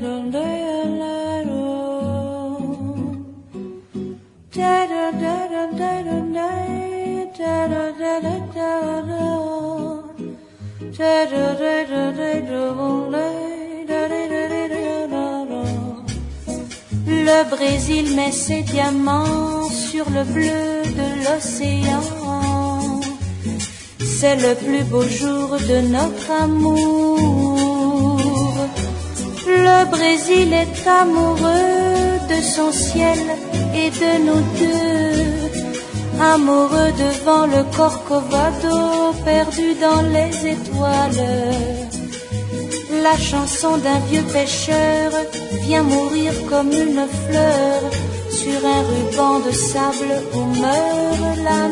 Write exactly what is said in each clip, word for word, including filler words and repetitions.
Le Brésil met ses diamants sur le bleu de l'océan. C'est le plus beau jour de notre amour. Le Brésil est amoureux de son ciel et de nous deux. Amoureux devant le Corcovado, perdu dans les étoiles. La chanson d'un vieux pêcheur vient mourir comme une fleur sur un ruban de sable où meurt la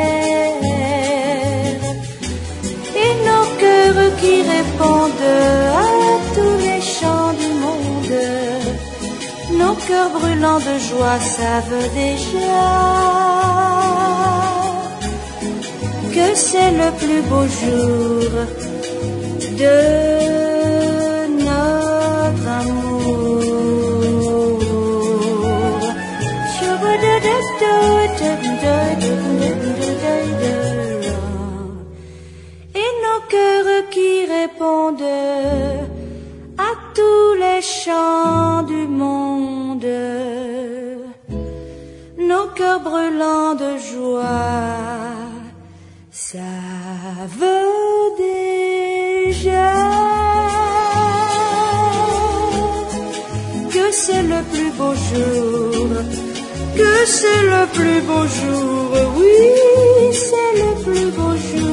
mer. Et nos cœurs qui répondent à tous les chants du monde, nos cœurs brûlants de joie savent déjà que c'est le plus beau jour de notre amour. Et nos cœurs qui répondent à tous les chants du monde, nos cœurs brûlants de joie savent déjà que c'est le plus beau jour, que c'est le plus beau jour, oui, c'est le plus beau jour.